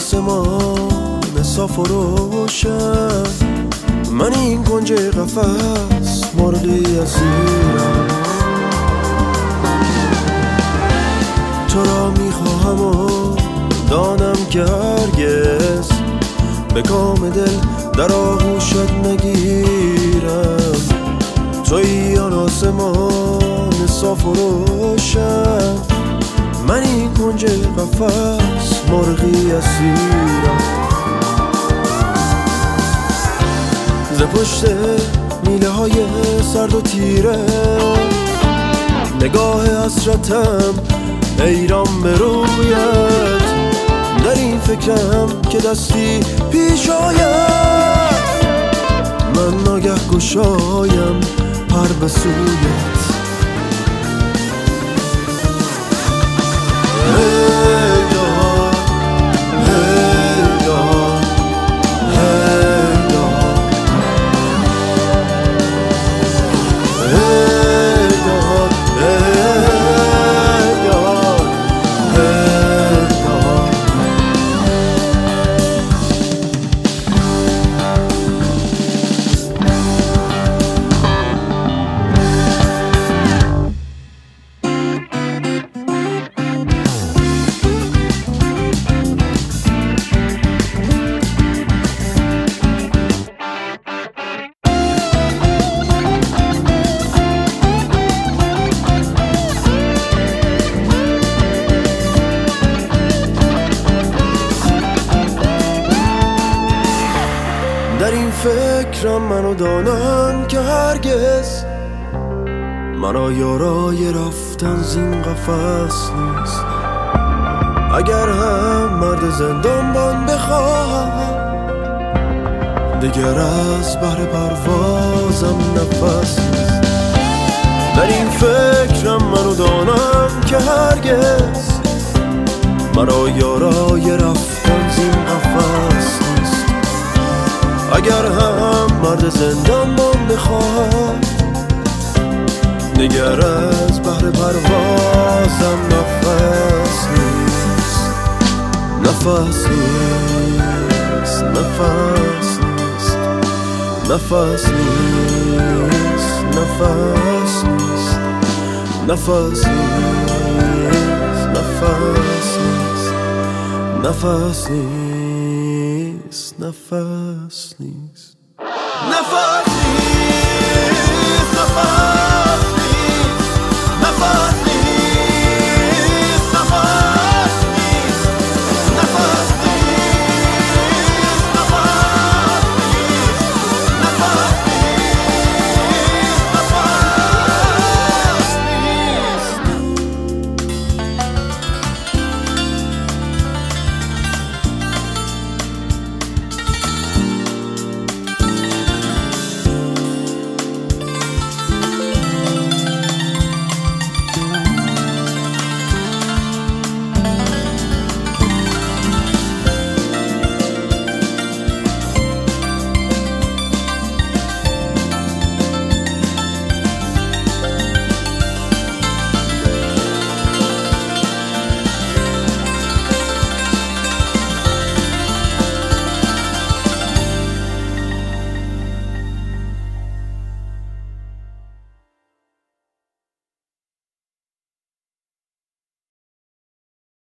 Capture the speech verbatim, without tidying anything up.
آسمان صاف و روشن، من این کنج قفس مرغی اسیرم. تو را میخواهم و دانم که هرگز به کام دل در آغوشت نگیرم. تویی آن آسمان صاف و روشن، من این کنج قفس مرغی اسیرم. ز پشت میله های سرد و تیره نگاه حسرتم حیران به رویت، در این فکرم که دستی پیش آید، من ناگه گشایم پر به سویت. در این فکرم منو دانم که هرگز مرا یارای رفتن زین قفس نیست. اگر هم مرد زندانبان بخواهم، دیگر از بهر پروازم نفس نیست. در این فکرم منو دانم که هرگز مرا یارای رفتن زین قفس نیست. اگر هم مرد زندانبان بخواهم، نگر از بهر پروازم نفس نیست. نفس نیست، نفس نیست، نفس نیست، نفس نیست، نفس نیست، نفس نیست، نفس نیست، نفس نیست، نفس نیست، نفس